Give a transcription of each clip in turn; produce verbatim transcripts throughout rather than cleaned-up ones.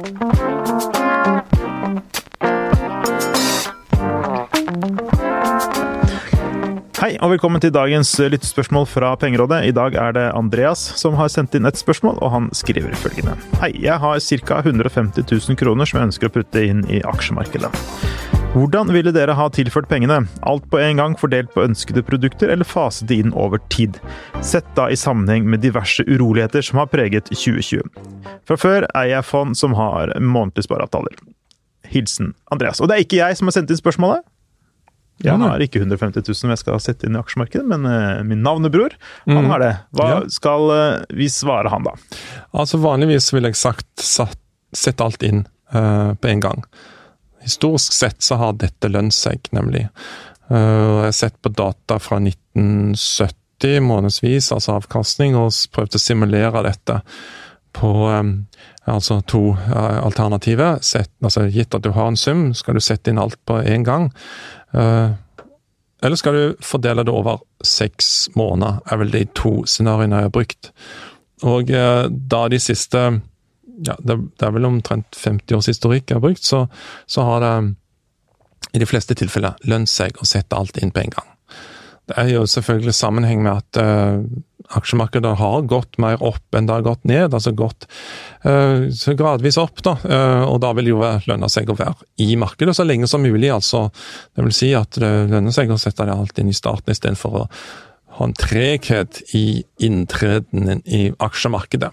Hei, og velkommen til dagens lyttespørsmål fra Pengerådet. I dag er det Andreas som har sendt inn et spørsmål, og han skriver følgende. Hei, jeg har ca. one hundred fifty thousand kroner som jeg ønsker å putte inn i aksjemarkedet. Hvordan ville dere ha tilført pengene? Alt på en gang fordelt på ønskede produkter, eller faset det inn over tid? Sett da i sammenheng med diverse uroligheter som har preget tjue tjue. Fra før er jeg fond som har månedlig spareavtaler. Hilsen Andreas. Og det er ikke jeg som har sendt inn spørsmålet. Jeg har ikke one hundred fifty thousand jeg skal sette inn i aksjemarkedet, men uh, min navnebror, mm. han har det. Hva ja. skal uh, vi svare han da? Altså vanligvis vil jeg sagt sett alt inn uh, på en gang. Historisk sett så har dette lønt seg, nemlig. Uh, jeg har sett på data fra nitten sytti månedsvis, altså avkastning, og prøvd å simulere dette på um, altså to uh, alternativer. Sett, altså, gitt at du har en sum, skal du sette inn alt på en gang. Uh, eller skal du fordele det over seks måneder, er vel de to scenariene jeg har brukt. Og uh, da de siste, ja, det, det er vel omtrent femti års historikk jeg har brukt, så, så har det i de fleste tilfeller lønt seg å sette alt inn på en gang. Det er jo selvfølgelig sammenheng med at uh, aksjemarkedet har gått mer opp enn det har gått ned, altså gått uh, så gradvis opp da, uh, og da vil jo lønne seg å være i markedet så lenge som mulig, altså det vil si at det lønner seg å sette det alt inn i starten i stedet for å ha en treghet i inntreden i aksjemarkedet.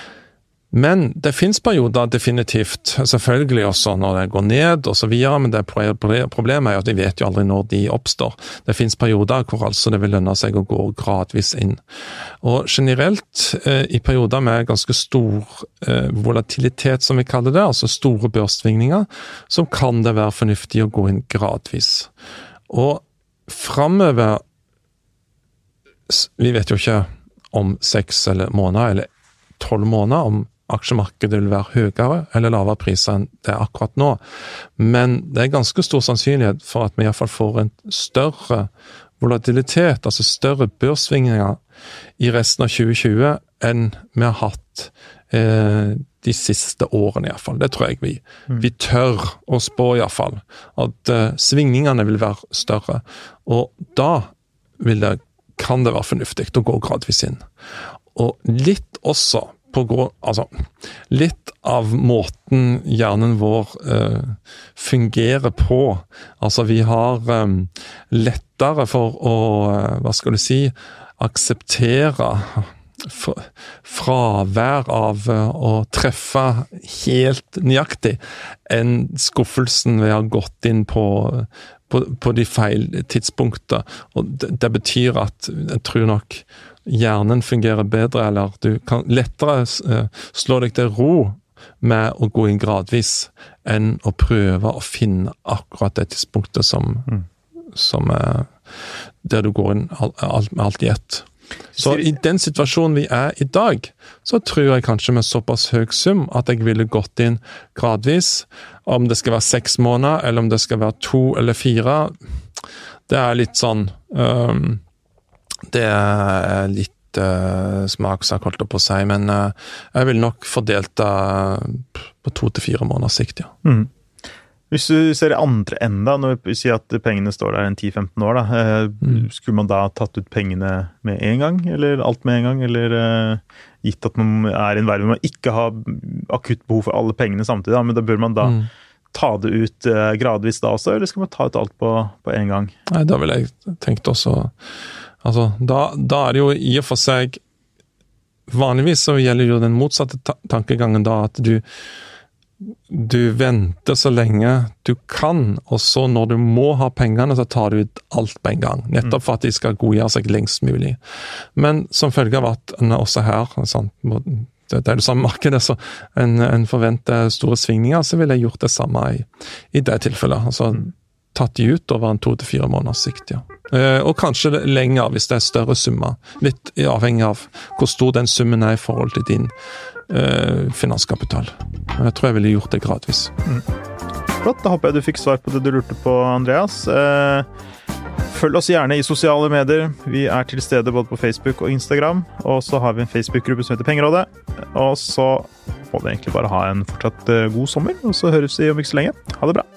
Men det finnes perioder definitivt, selvfølgelig også når det går ned og så videre, men det problemet er at de vet jo aldri når de oppstår. Det finnes perioder hvor altså det vil lønne seg å gå gradvis inn. Og generelt eh, i perioder med ganske stor eh, volatilitet som vi kaller det, altså store børssvingninger, så kan det være fornuftig å gå inn gradvis. Og fremover, vi vet jo ikke om seks eller måneder eller tolv måneder, om aksjemarkedet vil være høyere eller lavere priser enn det er akkurat nå. Men det er ganske stor sannsynlighet for at vi i hvert fall får en større volatilitet, altså større børssvingninger i resten av tjue tjue enn vi har hatt eh, de siste årene i hvert fall. Det tror jeg vi, mm. vi tør å spå i hvert fall, at eh, svingningene vil være større. Og da vil det, kan det være fornuftig å gå gradvis inn. Og litt også på grunn, altså litt av måten hjernen vår uh, fungerer på. Altså vi har um, lettere for å, uh, hva skal du si, akseptere fravær av uh, å treffe helt nøyaktig enn skuffelsen ved å ha gått inn på, på, på de feil tidspunkter. Og det, det betyr at jeg tror nok hjernen fungerer bedre, eller du kan lettere uh, slå deg til ro med å gå inn gradvis, enn å prøve å finne akkurat det tidspunktet som, mm. som uh, der du går inn alt, alt, alt i ett. Så i den situasjonen vi er i dag, så tror jeg kanskje med såpass høy sum at jeg ville gått inn gradvis. Om det skal være seks måneder, eller om det skal være to eller fire, det er litt sånn um, det er litt uh, smaksak holdt på å si, men uh, jeg vil nok fordelt det uh, på to til fire måneder sikt, ja. Mm. Hvis du ser det andre enda, når vi sier at pengene står der en ti til femten år, da, uh, mm. skulle man da tatt ut pengene med en gang, eller alt med en gang, eller uh, gitt at man er i en verden hvor man ikke har akutt behov for alle pengene samtidig, da, men da bør man da mm. ta det ut uh, gradvis da også, eller skal man ta ut alt på, på en gang? Nei, da vil jeg tenkt også. Altså, da, da er det jo i og for seg vanligvis så gjelder jo den motsatte ta- tankegangen da, at du du venter så lenge du kan, og så når du må ha pengene, så tar du ut alt på en gang, nettopp for at de skal godgjøre seg lengst mulig. Men som følge av at en også her, sånn, det er det samme markedet, så en, en forventer store svingninger, så vil jeg gjort det samme i, i det tilfellet. Altså, tatt de ut over en to til fire måneders sikt, ja. Eh, og kanskje lenger hvis det er større summer, litt avhengig av hvor stor den summen er i forhold til din eh, finanskapital. Jeg tror jeg ville gjort det gradvis. Mm. Flott, da håper jeg du fikk svar på det du lurte på, Andreas. Eh, følg oss gjerne i sosiale medier. Vi er til stede både på Facebook og Instagram, og så har vi en Facebook-gruppe som heter Pengerådet. Og så må vi egentlig bare ha en fortsatt god sommer, og så høres vi om ikke så lenge. Ha det bra!